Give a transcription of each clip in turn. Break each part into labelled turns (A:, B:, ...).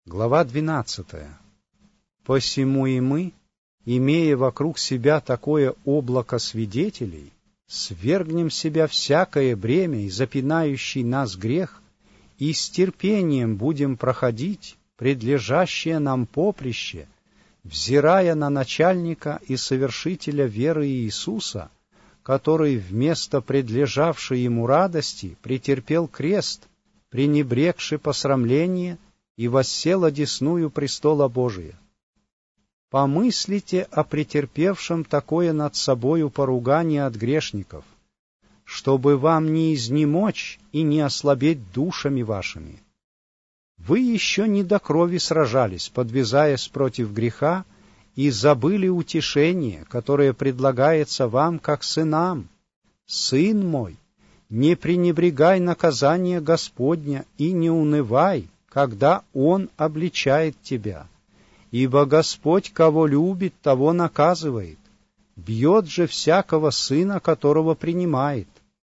A: Глава 12. «Посему и мы, имея вокруг себя такое облако свидетелей, свергнем с себя всякое бремя и запинающий нас грех, и с терпением будем проходить предлежащее нам поприще, взирая на начальника и совершителя веры Иисуса, который вместо предлежавшей ему радости претерпел крест, пренебрегши посрамление, и воссел одесную престола Божия. Помыслите о претерпевшем такое над собою поругание от грешников, чтобы вам не изнемочь и не ослабеть душами вашими. Вы еще не до крови сражались, подвязаясь против греха, и забыли утешение, которое предлагается вам как сынам. Сын мой, не пренебрегай наказания Господня и не унывай, когда Он обличает тебя. Ибо Господь, кого любит, того наказывает, бьет же всякого сына, которого принимает.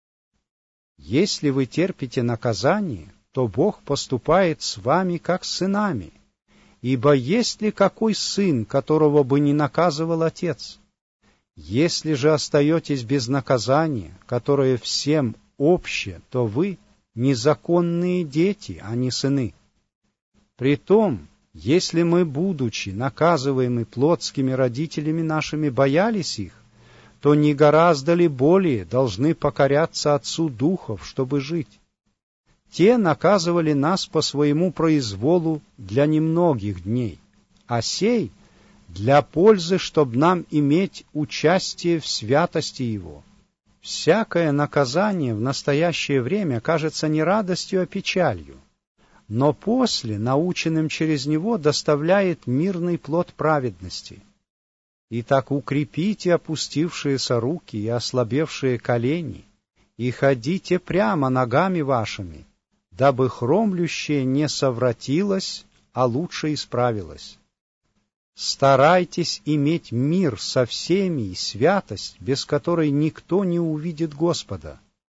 A: Если вы терпите наказание, то Бог поступает с вами, как с сынами. Ибо есть ли какой сын, которого бы не наказывал отец? Если же остаетесь без наказания, которое всем обще, то вы незаконные дети, а не сыны. Притом, если мы, будучи наказываемы плотскими родителями нашими, боялись их, то не гораздо ли более должны покоряться Отцу Духов, чтобы жить? Те наказывали нас по своему произволу для немногих дней, а сей — для пользы, чтоб нам иметь участие в святости Его. Всякое наказание в настоящее время кажется не радостью, а печалью, но после, наученным через него, доставляет мирный плод праведности. Итак, укрепите опустившиеся руки и ослабевшие колени, и ходите прямо ногами вашими, дабы хромлющее не совратилось, а лучше исправилось. Старайтесь иметь мир со всеми и святость, без которой никто не увидит Господа.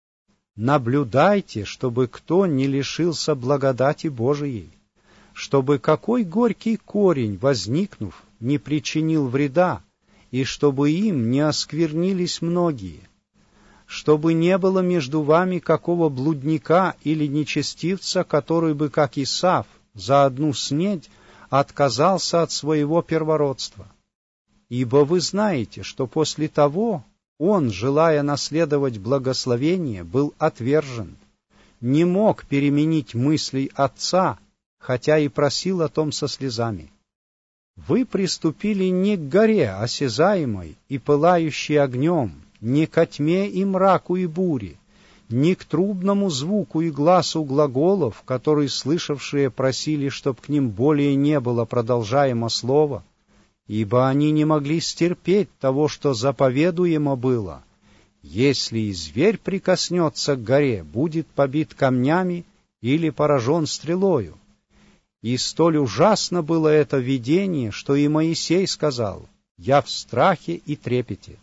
A: Наблюдайте, чтобы кто не лишился благодати Божией, чтобы какой горький корень, возникнув, не причинил вреда, и чтобы им не осквернились многие, чтобы не было между вами какого блудника или нечестивца, который бы, как Исав, за одну снедь отказался от своего первородства. Ибо вы знаете, что после того он, желая наследовать благословение, был отвержен, не мог переменить мыслей отца, хотя и просил о том со слезами. Вы приступили не к горе осязаемой и пылающей огнем, не ко тьме и мраку и буре, не к трубному звуку и гласу глаголов, которые слышавшие просили, чтоб к ним более не было продолжаемо слово, ибо они не могли стерпеть того, что заповедуемо было. Если и зверь прикоснется к горе, будет побит камнями или поражен стрелою. И столь ужасно было это видение, что и Моисей сказал: «Я в страхе и трепете».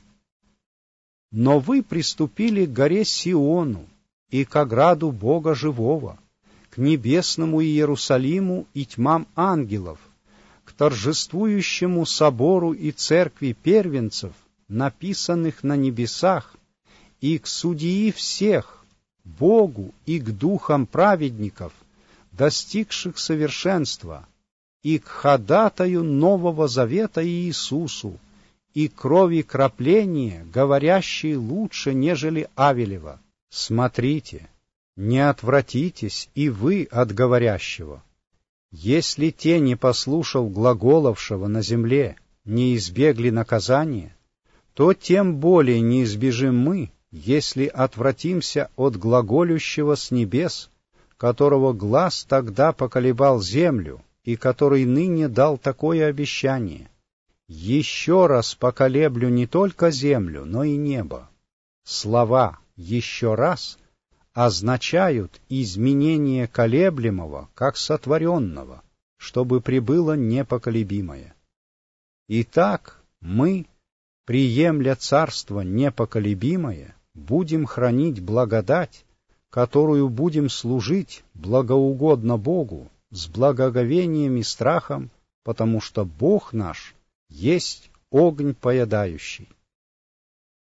A: Но вы приступили к горе Сиону и к ограду Бога живого, к небесному Иерусалиму и тьмам ангелов, к торжествующему собору и церкви первенцев, написанных на небесах, и к судьи всех, Богу и к духам праведников, достигших совершенства, и к ходатаю Нового Завета Иисусу, и крови крапления, говорящей лучше, нежели Авелева. Смотрите, не отвратитесь и вы от говорящего. Если те, не послушав глаголовшего на земле, не избегли наказания, то тем более не избежим мы, если отвратимся от глаголющего с небес, которого глас тогда поколебал землю, и который ныне дал такое обещание: «Еще раз поколеблю не только землю, но и небо». Слова «еще раз» означают изменение колеблемого, как сотворенного, чтобы пребыло непоколебимое. Итак, мы, приемля царство непоколебимое, будем хранить благодать, которую будем служить благоугодно Богу, с благоговением и страхом, потому что Бог наш есть огонь поедающий.